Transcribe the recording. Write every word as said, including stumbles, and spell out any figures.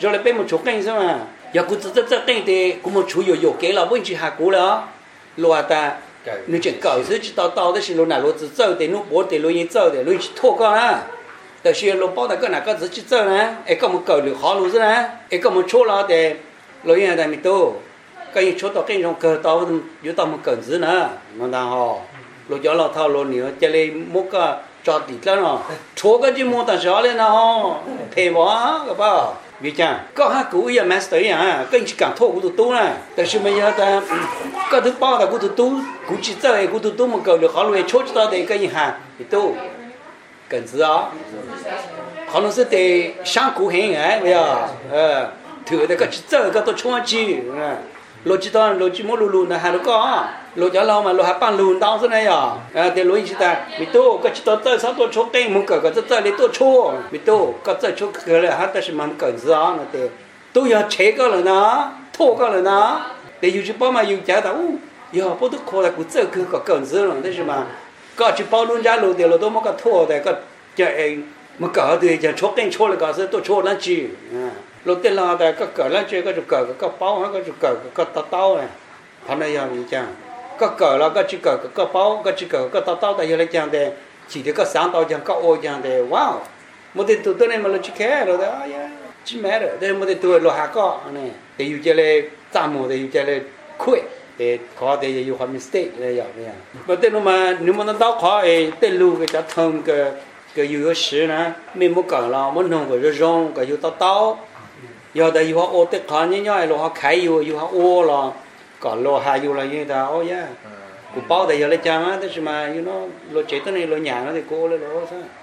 rồi lại bên một chỗ kênh sao mà giờ cũng rất rất kênh thì cũng một chú nhiều cái là vẫn chỉ hạ cú đó loa ta nếu chuyện cởi thứ chỉ tao tao đó là lúc nào lúc chỉ chơi thì lúc bố thì lúc như chơi thì lúc chỉ thua con áแต่เชื่อลูกป้าแต่ก็หนักก็จะจิตเจอนะไอ้ก็มันเกิดหรือขอรู้ซะนะไอ้ก็มันชั่วเราแต่เราอย่างไรไม่ตัวก็ยังชั่วต่อแก่ยังเกิดต่ออยู่ต่อมันเกิดซะนะมันต่างหอกเราจะเราเท่าเราเนี่ยจะเลยมุกก็จอดติดแล้วเนาะชั่วก็จะมัวแต่ช้าเลยนะฮะเทวะก็เปล่าวิจารณ์ก็หากูอย่างแมสเตอร์อย่างก็ยังการโทษกูตัวตู้นะแต่ชิไม่ยากแต่ก็ถึงป้าแต่กูตัวตู้กูจิตเจอไอ้กูตัวตู้มันเกิดหรือขอรู้ไอ้ชั่วต่อแต่ก็ยังหาไม่ตู้cần gì đó, họ nói sẽ để sáng cụ hình ấy bây giờ, thử để cái chơi cái tôi chua chi, lối chỉ toàn lối chỉ mỗi lùn lùn là hai đứa có, lối cho lâu mà lối hai bàn lùn đau thế này à, để lối chỉ ta, bị tô cái chỉ toàn chơi sáu tôi chua tên muốn cởi cái chơi để tôi chua, bị tô cái chơi chua cái là hát ta chỉ mang cần gì đó, để tôi giờ chế cái là nó, thô cái là nó, để dù chỉ bao mà dù trả tao, giờ bao tôi khó là cũng chơi cứ có cần gì rồi, thế màก็จะป้อนรุ่นยาลูเดียวเราต้องมันก็ทั่วแต่ก็จะเองมันเกิดด้วยจะชกเองชกเลยก็จะตัวชกนั่นจีเราเต้นเราแต่ก็เกิดแล้วจีก็จะเกิดก็เป้าก็จะเกิดก็ตาเต้าไงทำได้ยังไงจังก็เกิดแล้วก็จะเกิดก็เป้าก็จะเกิดก็ตาเต้าแต่ยังไงจังแต่จีเดียวก็สามต่อจังก็โอจังแต่ว้าวมันเป็นตัวตัวนี้มันเราจะแค่เราแต่อ๋อจีแม่เลยแต่มันเป็นตัวเราหาก็นี่แต่อยู่จะเลยจำหมดแต่อยู่จะเลยคุยแต่ขอแต่อยู่ความ mistake อะไรอย่างเงี้ยประเด็นว่าnếu mà nó đau khó ấy tên lưu cái chất thông cái cái yếu sửนะmình muốn cởi là muốn nông cái rong cái yếu tao tao giờ đây yếu họ ô tết khó như nhau là họ khai yếu yếu họ ô là còn lo hai yếu là như thế ô yeah cụ bao đây giờ lấy chăng á thế mà you know lo chế tới này lo nhà nó thì cô lấy lo sao